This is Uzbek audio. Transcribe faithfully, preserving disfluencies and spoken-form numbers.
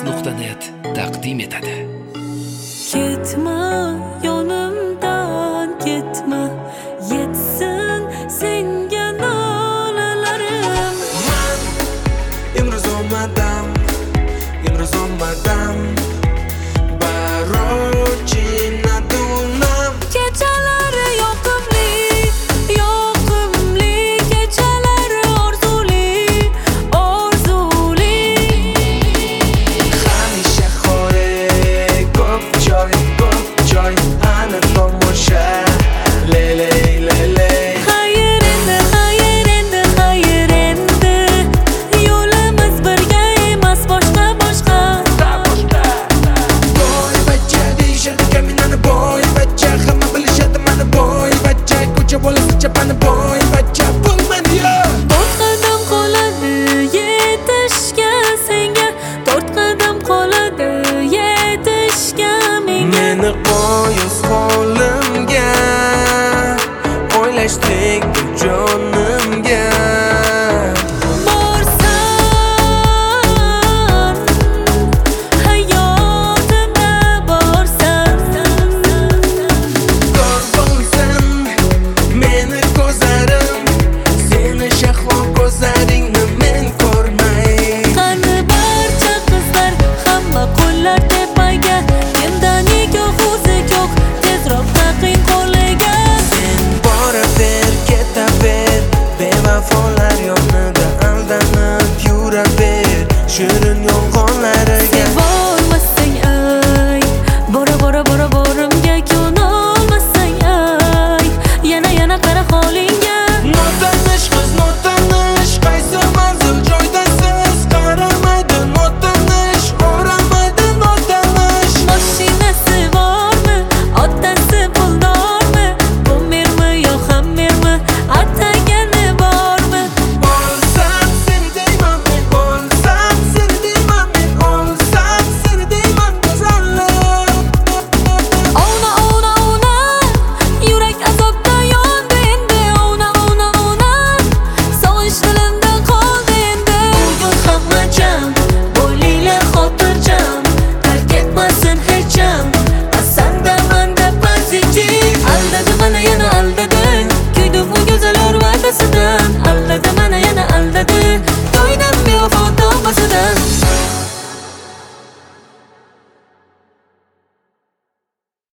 nuqta net taqdim etadi. Ketma yonimdan ketma, yetsin senga nolalarim. Man imroz olmadim, imroz olmadim, barochina dunam. Kechalari yoqimli, yoqimli, kechalari orzuli, orzuli. Hamisha xo'rak, ko'p joy, ko'p joy, ana tomosha. Leley, leley. Xayr endi, xayr endi, xayr endi. Yo'limiz birga emas, boshqa boshqa. Boy bachcha deyishadi kaminani, boy bachcha hamma bilishadi mani, boy bachcha ko'cha bolasicha mani, boy bachcha bo'lmadi yo. To'rt qadam qoladi yetishga senga, to'rt qadam qoladi yetishga menga. Meni qo'yiz holimga, o'ylashdik jonimga. Borsan, hayotimda borsan. Ko'r bo'lsin meni ko'zlarim, seni shahlo ko'zlaringni men ko'rmay. Qani barcha qizlar, hamma qo'llar tepaga. Mendan nikoh o'zi yo'q, tezroq taqing qo'liga. Sen boraver, ketaver, bevafolar yonida aldanib yuraver, shirin yolg'onlariga. Sevolmasang ay, bora bora bora borimga ko'nolmasang ay, yana yana qara holingga. Notanish qiz, notanish, qaysi manzil joyda